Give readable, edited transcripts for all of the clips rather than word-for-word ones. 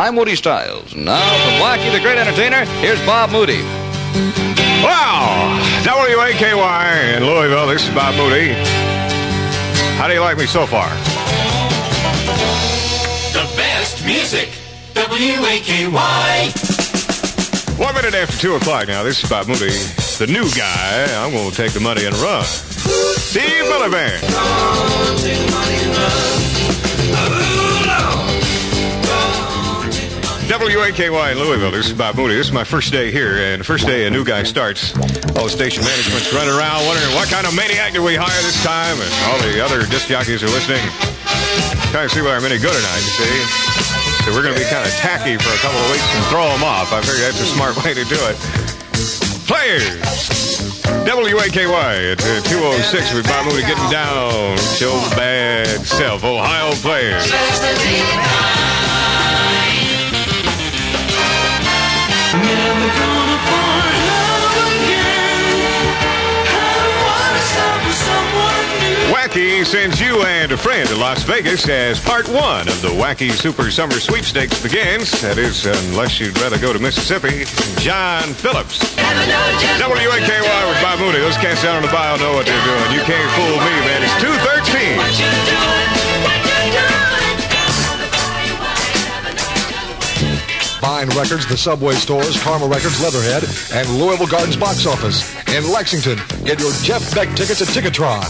I'm Moody Styles. Now, from Wacky the Great Entertainer, here's Bob Moody. Wow! WAKY in Louisville, this is Bob Moody. How do you like me so far? The best music, WAKY. 1 minute after 2 o'clock now, this is Bob Moody, the new guy. I'm going to take the money and run. Steve Miller Band. WAKY in Louisville, this is Bob Moody. This is my first day here, and the first day a new guy starts. All the station management's running around wondering what kind of maniac do we hire this time, and all the other disc jockeys are listening. Trying to see whether I'm any good or not, you see. So we're going to be kind of tacky for a couple of weeks and throw them off. I figure that's a smart way to do it. Players! WAKY at 206 with Bob Moody getting down. Show bad self. Ohio Players. Never gonna find love again. I don't wanna stop with someone new. Wacky sends you and a friend to Las Vegas as part 1 of the Wacky Super Summer Sweepstakes begins. That is, unless you'd rather go to Mississippi. John Phillips. WAKY with Bob Moody. Those cats down on the bio know what they're doing. You can't fool me, man. It's 2:13. What you doing? What you doing? Fine Records, the Subway Stores, Karma Records, Leatherhead, and Louisville Gardens box office. In Lexington, get your Jeff Beck tickets at Ticketron.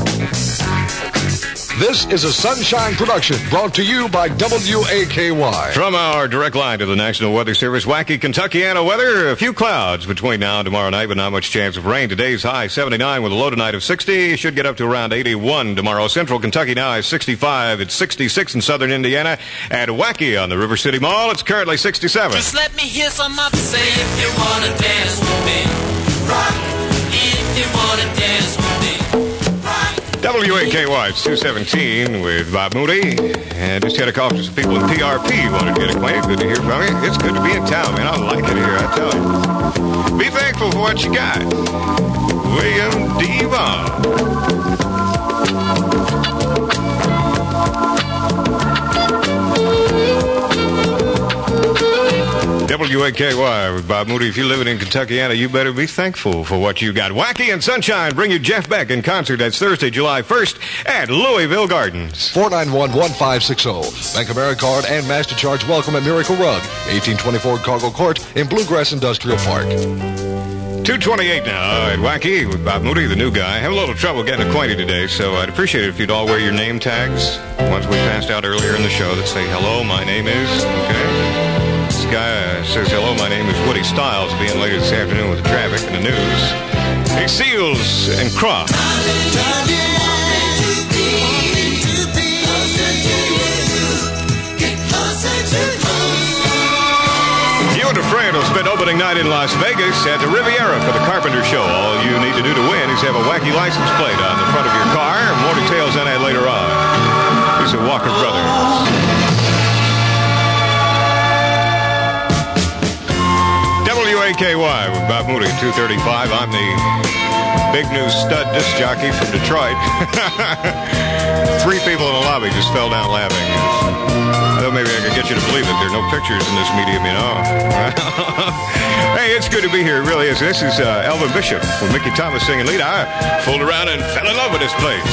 This is a Sunshine production brought to you by WAKY. From our direct line to the National Weather Service, Wacky Kentuckiana weather. A few clouds between now and tomorrow night, but not much chance of rain. Today's high 79 with a low tonight of 60. Should get up to around 81 tomorrow. Central Kentucky now is 65. It's 66 in southern Indiana. At Wacky on the River City Mall, it's currently 67. Just let me hear some of say if you wanna dance with me. Rock if you wanna dance with me. WAKY, it's 217 with Bob Moody. And just had a call from some people in PRP wanted to get acquainted. Good to hear from you. It's good to be in town, man. I like it here, I tell you. Be thankful for what you got. William D. Vaughn. WAKY with Bob Moody. If you're living in Kentuckiana, you better be thankful for what you got. Wacky and Sunshine bring you Jeff Beck in concert. That's Thursday, July 1st at Louisville Gardens. 491-1560. Bank Americard and MasterCharge welcome at Miracle Rug, 1824 Cargo Court in Bluegrass Industrial Park. 2:28 now at Wacky with Bob Moody, the new guy. Have a little trouble getting acquainted today, so I'd appreciate it if you'd all wear your name tags, ones we passed out earlier in the show that say, hello, my name is, okay? This guy says, hello, my name is Woody Styles, being later this afternoon with the traffic and the news. Hey, Seals and Croft. You and a friend will spend opening night in Las Vegas at the Riviera for the Carpenter Show. All you need to do to win is have a wacky license plate on the front of your car. More details on that later on. These are Walker Brothers. WAKY with Bob Moody at 2:35. I'm the big new stud disc jockey from Detroit. 3 people in the lobby just fell down laughing. I thought maybe I could get you to believe that there are no pictures in this medium, you know. Hey, it's good to be here. It really is. This is Elvin Bishop with Mickey Thomas singing lead. I fooled around and fell in love with this place.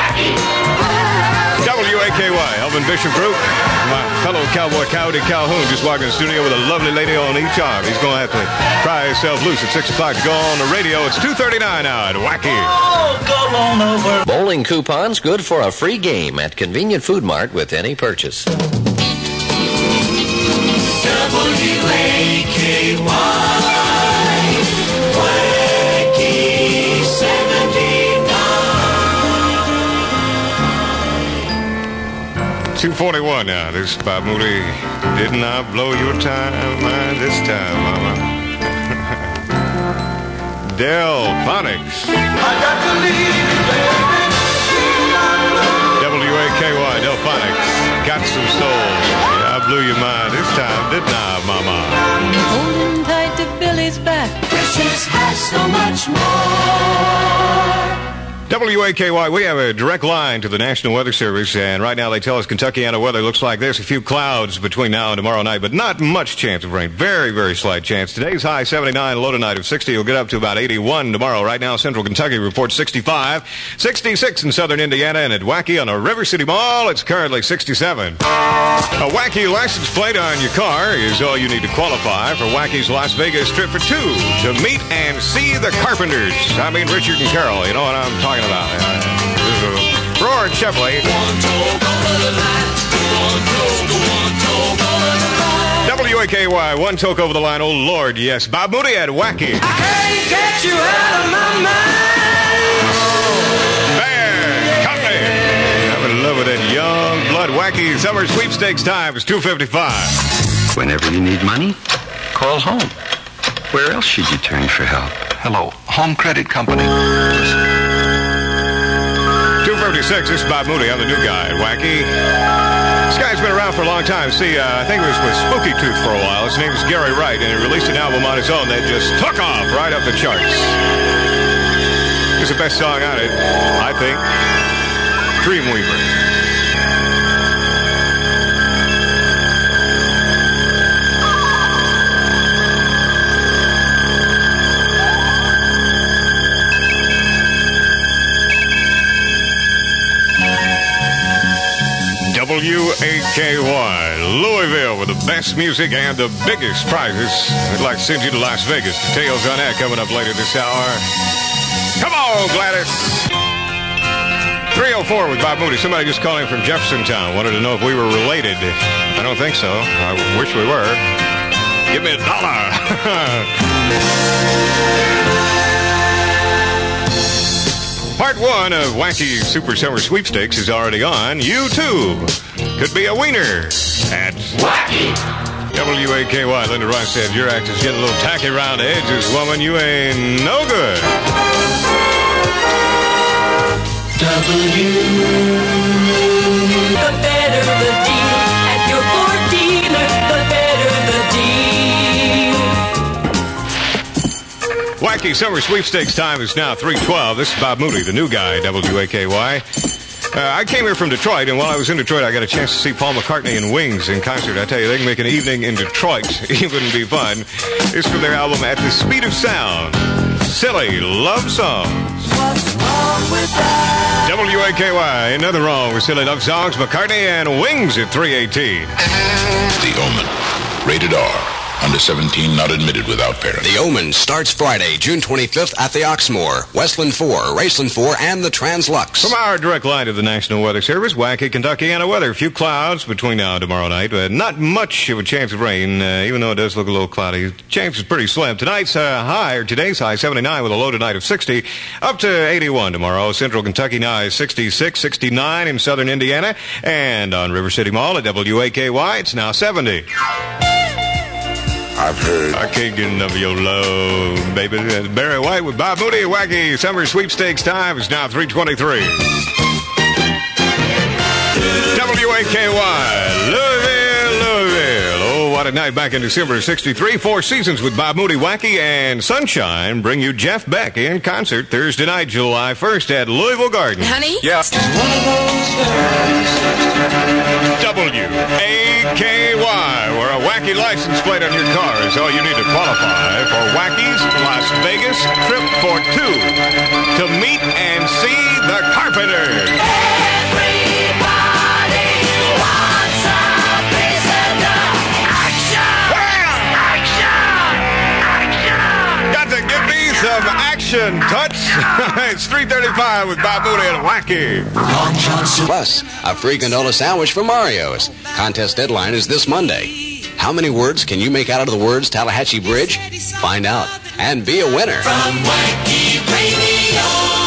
WAKY, Elvin Bishop Group. My fellow cowboy, Cowdy Calhoun, just walking in the studio with a lovely lady on each arm. He's going to have to pry himself loose at 6 o'clock to go on the radio. It's 2:39 now at Wacky. Oh, go on over. Bowling coupons good for a free game at Convenient Food Mart with any purchase. WAKY, Wacky 79. 2:41 now. This is Bob Moody. Didn't I blow your time mind this time, mama? Delphonics. I got to leave you, baby. WAKY, Delphonics. Got some soul. Yeah, I blew your mind this time, didn't I, mama? Holding tight to Billy's back. Precious has so much more. WAKY, we have a direct line to the National Weather Service, and right now they tell us Kentuckiana weather looks like this. A few clouds between now and tomorrow night, but not much chance of rain. Very, very slight chance. Today's high 79, low tonight of 60. You'll get up to about 81 tomorrow. Right now, Central Kentucky reports 65, 66 in southern Indiana, and at Wacky on the River City Mall, it's currently 67. A Wacky license plate on your car is all you need to qualify for Wacky's Las Vegas trip for two to meet and see the Carpenters. I mean, Richard and Carol, you know what I'm talking about. This is Roar and Chevrolet. WAKY, one toke over the line. Oh, Lord, yes. Bob Moody at Wacky. I can't get you out of my mind. Bear Company. I'm in love with that young blood. Wacky summer sweepstakes time is $2.55. Whenever you need money, call home. Where else should you turn for help? Hello, Home Credit Company. 2:56. This is Bob Moody. I'm the new guy at Wacky. This guy's been around for a long time. See, I think it was with Spooky Tooth for a while. His name is Gary Wright, and he released an album on his own that just took off right up the charts. It's the best song on it, I think. Dreamweaver. WAKY, Louisville, with the best music and the biggest prizes. We'd like to send you to Las Vegas. Details on that coming up later this hour. Come on, Gladys. 304 with Bob Moody. Somebody just calling from Jeffersontown. Wanted to know if we were related. I don't think so. I wish we were. Give me $1. Part 1 of Wacky Super Summer Sweepstakes is already on. You, too, could be a wiener at Wacky. WAKY, Linda Rice said, your act is getting a little tacky around the edges, woman. You ain't no good. The better the deal at your Ford dealer, the better the deal. Wacky Summer Sweepstakes time is now 3:12. This is Bob Moody, the new guy, WAKY. I came here from Detroit, and while I was in Detroit, I got a chance to see Paul McCartney and Wings in concert. I tell you, they can make an evening in Detroit even be fun. It's from their album At the Speed of Sound, Silly Love Songs. What's wrong with that? WAKY, ain't nothing wrong with Silly Love Songs. McCartney and Wings at 3:18. The Omen. Rated R. Under 17, not admitted without parents. The Omen starts Friday, June 25th at the Oxmoor, Westland 4, Raceland 4, and the Translux. From our direct line to the National Weather Service, Wacky, Kentuckiana weather. A few clouds between now and tomorrow night. Not much of a chance of rain, even though it does look a little cloudy. Chance is pretty slim. Today's high 79 with a low tonight of 60. Up to 81 tomorrow. Central Kentucky now is 66, 69 in southern Indiana. And on River City Mall at WAKY, it's now 70. I've heard. I can't get enough of your love, baby. That's Barry White with Bob Moody. Wacky Summer Sweepstakes time is now 3:23. WAKY, Louisville. Oh, what a night back in December of 63. 4 seasons with Bob Moody, Wacky, and Sunshine bring you Jeff Beck in concert Thursday night, July 1st at Louisville Gardens. Honey? Yeah. WAKY, where a Wacky license plate on your car is all you need to qualify for Wacky's Las Vegas trip for two to meet and see the Carpenters. Everybody wants a piece of the action! Action! Got to give me some action, Touch. It's 3:35 with Bob Moody and Wacky. Plus, a free gondola sandwich from Mario's. Contest deadline is this Monday. How many words can you make out of the words Tallahatchie Bridge? Find out and be a winner. From Wacky Radio.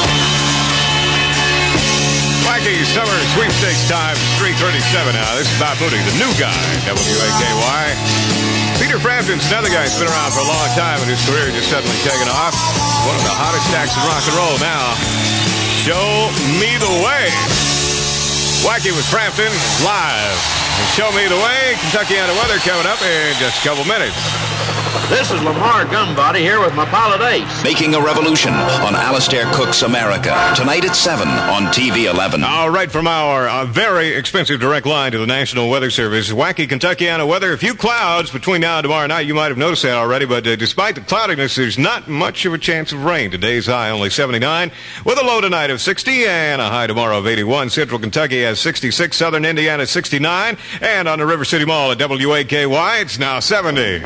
Wacky Summer Sweepstakes time is 3:37 now. This is Bob Moody, the new guy, WAKY. Peter Frampton's another guy who's been around for a long time, and his career just suddenly taken off. One of the hottest acts in rock and roll now. Show me the way. Wacky with Frampton live. Show Me the Way. Kentuckiana weather coming up in just a couple minutes. This is Lamar Gumbody here with my pilot Ace. Making a Revolution on Alistair Cook's America. Tonight at 7 on TV 11. All right, from our very expensive direct line to the National Weather Service, wacky Kentuckiana weather. A few clouds between now and tomorrow night. You might have noticed that already, but despite the cloudiness, there's not much of a chance of rain. Today's high only 79, with a low tonight of 60 and a high tomorrow of 81. Central Kentucky has 66, Southern Indiana 69, and on the River City Mall at WAKY, it's now 70.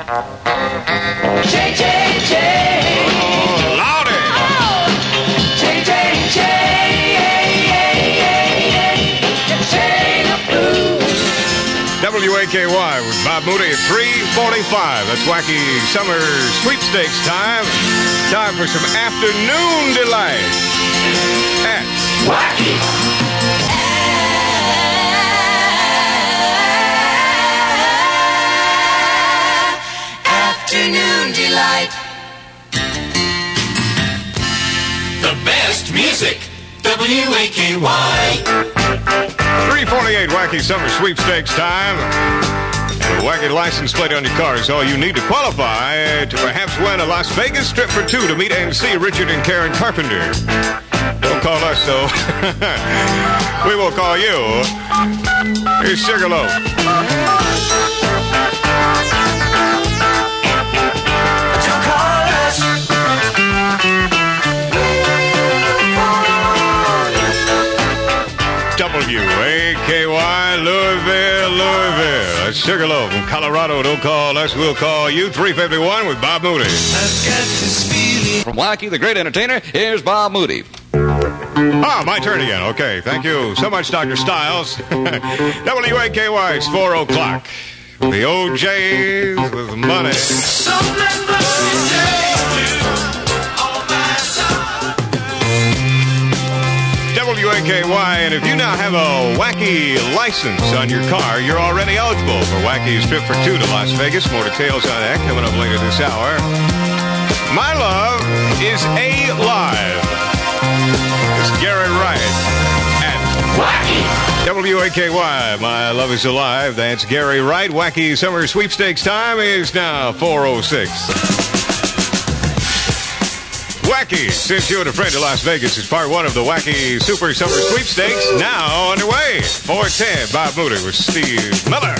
J-J-J. Oh, louder. Oh. J-J-J. WAKY with Bob Moody at 3:45. That's wacky summer sweepstakes time. Time for some afternoon delight at Wacky. Afternoon delight. The best music. WAKY. 3:48 wacky summer sweepstakes time. And a wacky license plate on your car is all you need to qualify to perhaps win a Las Vegas trip for two to meet and see Richard and Karen Carpenter. Don't call us, though. We will call you. Here's Sugarloaf. WAKY, Louisville, Louisville. That's Sugarloaf from Colorado. Don't call us, we'll call you. 3:51 with Bob Moody. From Wacky the Great Entertainer, here's Bob Moody. My turn again. Okay, thank you so much, Dr. Stiles. WAKY, it's 4 o'clock. The OJs with money. WAKY, and if you now have a wacky license on your car, you're already eligible for Wacky's trip for two to Las Vegas. More details on that coming up later this hour. My Love is Alive. It's Gary Wright at Wacky. WAKY, My Love is Alive. That's Gary Wright. Wacky Summer Sweepstakes time is now 4:06. Wacky, since you and a friend to Las Vegas is part one of the Wacky Super Summer Sweepstakes, now underway. 4:10, Bob Moody with Steve Miller.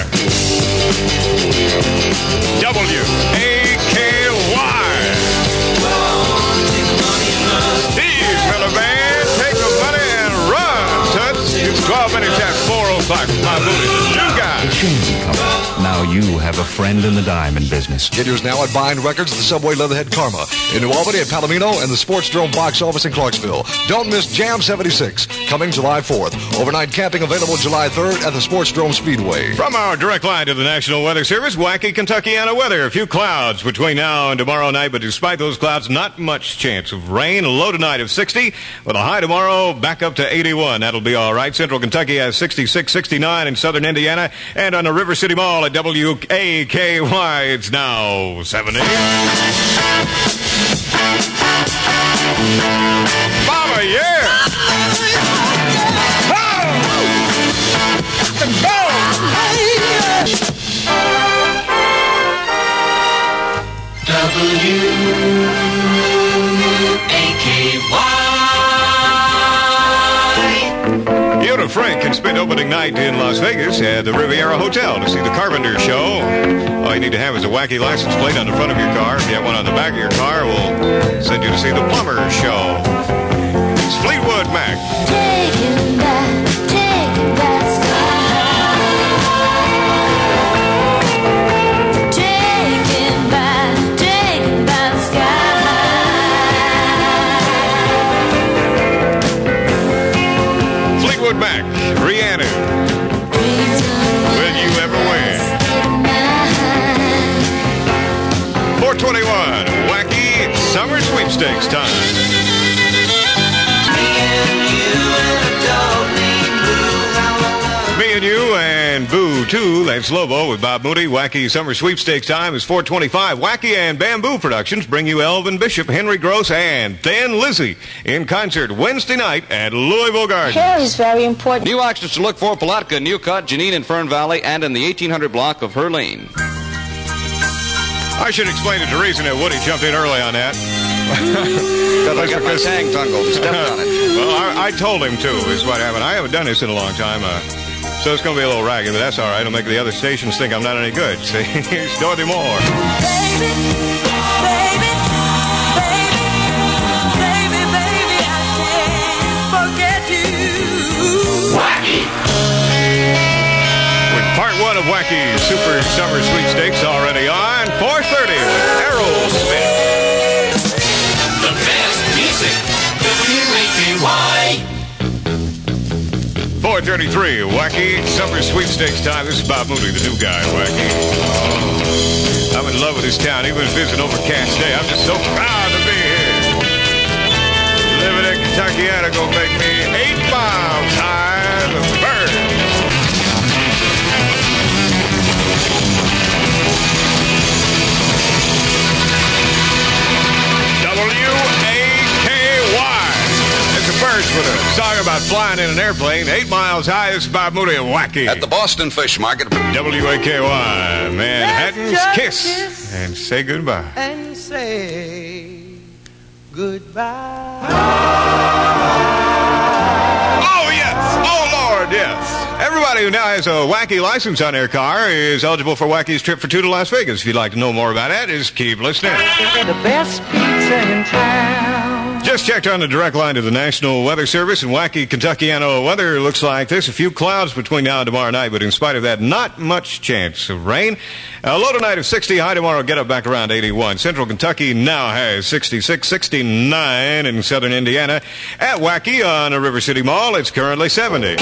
WAKY. Steve Miller Band, take the money and run, Toots. It's 12 minutes after 4 o'clock. Bob Moody, new guy. Now you have a friend in the diamond business. Get yours now at Buying Records, the Subway Leatherhead Karma, in New Albany, at Palomino, and the Sports Dome box office in Clarksville. Don't miss Jam 76, coming July 4th. Overnight camping available July 3rd at the Sports Dome Speedway. From our direct line to the National Weather Service, wacky Kentuckiana weather. A few clouds between now and tomorrow night, but despite those clouds, not much chance of rain. A low tonight of 60, with a high tomorrow back up to 81. That'll be all right. Central Kentucky has 66, 69 in southern Indiana, and on the River City Mall at WAKY, it's now 70. Mama, yeah! You and a friend can spend opening night in Las Vegas at the Riviera Hotel to see the Carpenter Show. All you need to have is a wacky license plate on the front of your car. If you have one on the back of your car, we'll send you to see the Plumber Show. It's Fleetwood Mac. Taking that sky. Taking that sky. Fleetwood Mac, Rhiannon. Will you ever win? 4:21, wacky summer sweepstakes time. Me and you and Boo 422. That's Lobo with Bob Moody. Wacky Summer Sweepstakes time is 425. Wacky and Bamboo Productions bring you Elvin Bishop, Henry Gross, and Thin Lizzy in concert Wednesday night at Louisville Gardens. Hair is very important. New auctions to look for: Palatka, New Cut, Janine in Fern Valley, and in the 1800 block of Her Lane. I should explain it to Reason that Woody jumped in early on that. Because I got my tang tangled and stepped on it. Well, I told him to, is what happened. I haven't done this in a long time, so it's going to be a little ragged, but that's all right. It'll make the other stations think I'm not any good. See, here's Dorothy Moore. Baby, baby, baby, baby, I can't forget you. Wacky. With part one of Wacky Super Summer Sweepstakes already on 4:30 with Errol Smith. The best music. WAKY. 4:33, Wacky Summer Sweepstakes time. This is Bob Moody, the new guy, Wacky. Oh, I'm in love with this town, even if it's an overcast day. I'm just so proud to be here. Living in Kentucky, gonna make me 8 miles high with birds. W-A-K-Y. It's the Birds with a song about flying in an airplane 8 miles high. This is Bob Moody and Wacky. At the Boston Fish Market. W-A-K-Y. Manhattan's Kiss. And say goodbye. And say goodbye. Oh, yes. Oh, Lord, yes. Everybody who now has a Wacky license on their car is eligible for Wacky's trip for two to Las Vegas. If you'd like to know more about that, just keep listening. The best pizza in town. Just checked on the direct line to the National Weather Service, and Wacky Kentuckiana weather looks like this. A few clouds between now and tomorrow night, but in spite of that, not much chance of rain. Low tonight of 60, high tomorrow, get up back around 81. Central Kentucky now has 66, 69 in southern Indiana. At Wacky on the River City Mall, it's currently 70.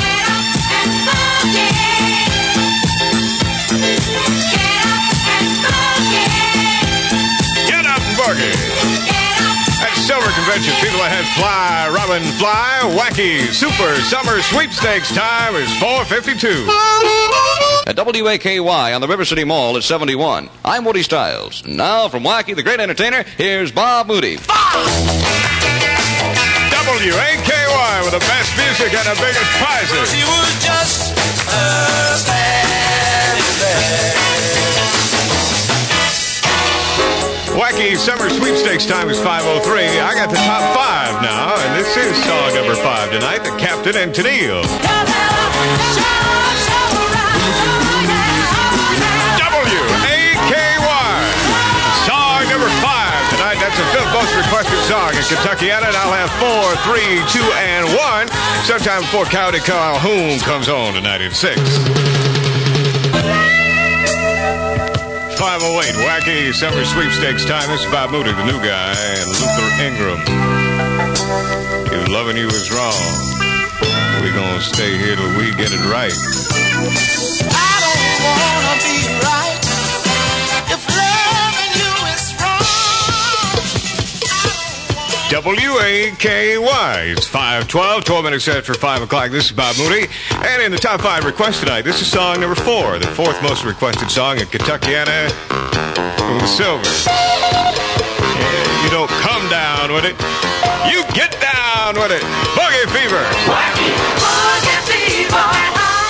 Get up and boogie. At Silver Convention, people that had Fly, Robin, Fly, Wacky, Super Summer Sweepstakes time is 4:52. At WAKY on the River City Mall at 71. I'm Woody Stiles. Now from Wacky the Great Entertainer, here's Bob Moody. WAKY with the best music and the biggest prizes. She was just standing there. Wacky Summer Sweepstakes time is 5:03. I got the top 5 now, and this is song number 5 tonight, The Captain and Tennille. WAKY. Song number 5 tonight. That's the 5th most requested song in Kentuckiana, and I'll have 4, 3, 2, and 1 sometime before Coyote Calhoun comes on tonight at 6. 5:08, Wacky Summer Sweepstakes time. This is Bob Moody, the new guy, and Luther Ingram. If loving you is wrong, we're going to stay here till we get it right. I don't wanna be right if loving you is wrong. WAKY. It's 5:12, 12 minutes after 5 o'clock. This is Bob Moody. And in the top 5 requests tonight, this is song number 4, the 4th most requested song in Kentuckiana from the Silver. Yeah, you don't come down with it. You get down with it. Boogie Fever. Wacky. Boogie fever.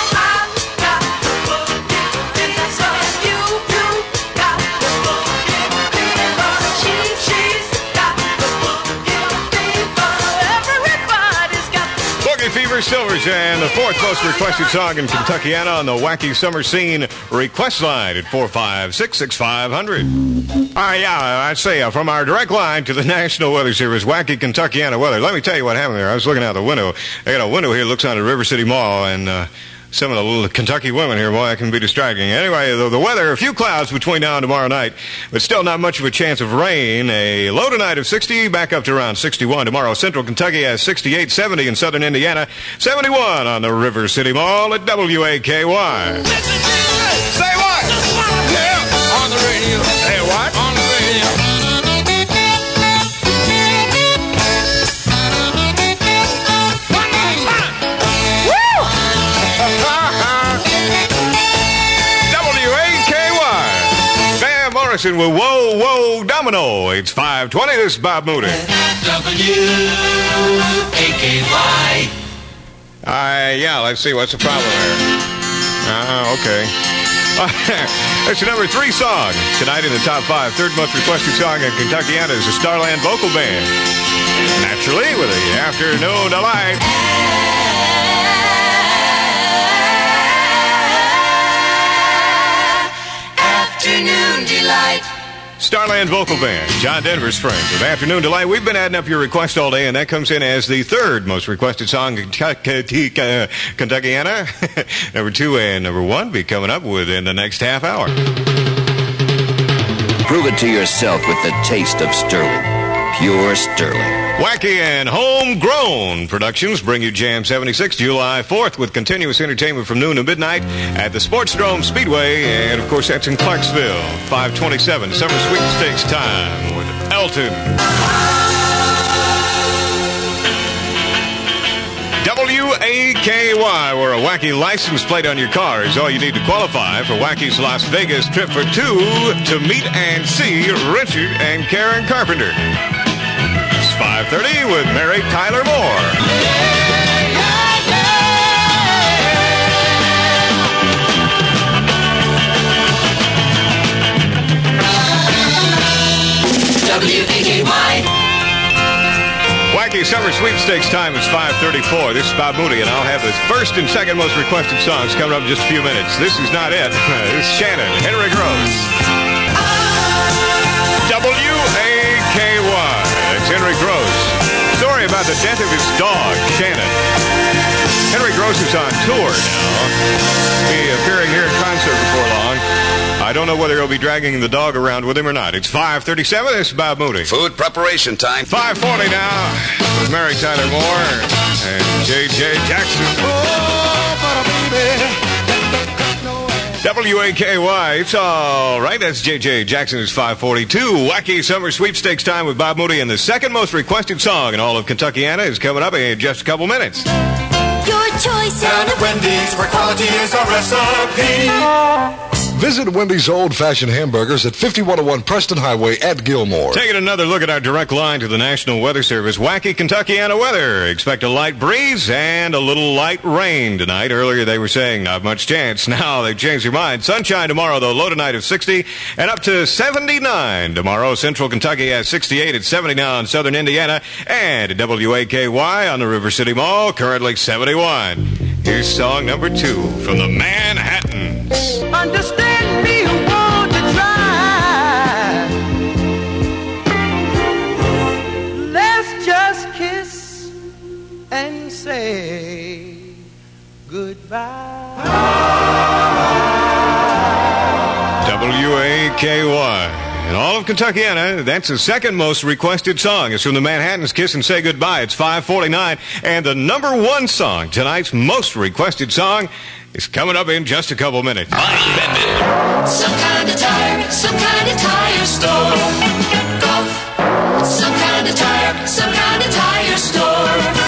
Fever Silvers and the 4th most requested song in Kentuckiana on the Wacky Summer Scene request line at 456-6500. Yeah, I'd say from our direct line to the National Weather Service, Wacky Kentuckiana weather. Let me tell you what happened there. I was looking out the window. I got a window here that looks out the River City Mall, and some of the little Kentucky women here, boy, that can be distracting. Anyway, the weather, a few clouds between now and tomorrow night, but still not much of a chance of rain. A low tonight of 60, back up to around 61 tomorrow. Central Kentucky has 68, 70 in southern Indiana, 71 on the River City Mall at WAKY. Say what? Yeah, on the radio. Say what? On the radio. Morrison with Whoa, Whoa, Domino. It's 5:20. This is Bob Moody. W-A-K-Y. Yeah, let's see. What's the problem here? Okay. It's the number 3 song tonight in the top 5. Third most requested song in Kentuckiana is the Starland Vocal Band. Naturally, with the Afternoon Delight. Afternoon Delight. Starland Vocal Band, John Denver's friends with Afternoon Delight. We've been adding up your request all day, and that comes in as the third most requested song in Kentuckiana. Number 2 and number 1 be coming up within the next half hour. Prove it to yourself with the taste of Sterling. Pure Sterling. Wacky and Homegrown Productions bring you Jam 76 July 4th with continuous entertainment from noon to midnight at the Sportsdrome Speedway. And, of course, that's in Clarksville. 527, Summer Sweepstakes time with Elton. WAKY, where a Wacky license plate on your car is all you need to qualify for Wacky's Las Vegas trip for 2 to meet and see Richard and Karen Carpenter. 5:30 with Mary Tyler Moore. W-A-K-Y. Wacky Summer Sweepstakes time is 5:34. This is Bob Moody, and I'll have the first and second most requested songs coming up in just a few minutes. This is not it. This is Shannon, Henry Gross. WAKY. It's Henry Gross. Story about the death of his dog, Shannon. Henry Gross is on tour now. Be appearing here in concert before long. I don't know whether he'll be dragging the dog around with him or not. It's 5:37. This is Bob Moody. Food preparation time. 5:40 now with Mary Tyler Moore and J.J. Jackson. WAKY, it's all right. That's J.J. Jackson. It's 5:42. Wacky Summer Sweepstakes time with Bob Moody, and the second most requested song in all of Kentuckiana is coming up in just a couple minutes. Your choice down at Wendy's, where quality is our recipe. Visit Wendy's old-fashioned hamburgers at 5101 Preston Highway at Gilmore. Taking another look at our direct line to the National Weather Service. Wacky Kentuckiana weather. Expect a light breeze and a little light rain tonight. Earlier they were saying not much chance. Now they've changed their mind. Sunshine tomorrow, though. Low tonight of 60 and up to 79 tomorrow. Central Kentucky has 68 at 70 now in southern Indiana. And at WAKY on the River City Mall, currently 71. Here's song number 2 from the Manhattans. Understand me, who want to try. Let's just kiss and say goodbye. WAKY. In all of Kentuckiana, that's the second most requested song. It's from the Manhattans, Kiss and Say Goodbye. It's 5:49. And the number 1 song, tonight's most requested song, is coming up in just a couple minutes. Some kind of tire store. Golf. Some kind of tire store.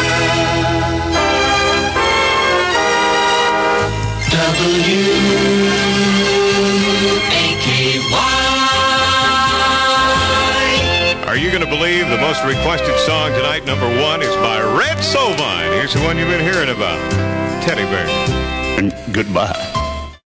W-A-K-Y. Are you going to believe the most requested song tonight, number 1, is by Red Sovine? Here's the one you've been hearing about, Teddy Bear. Goodbye.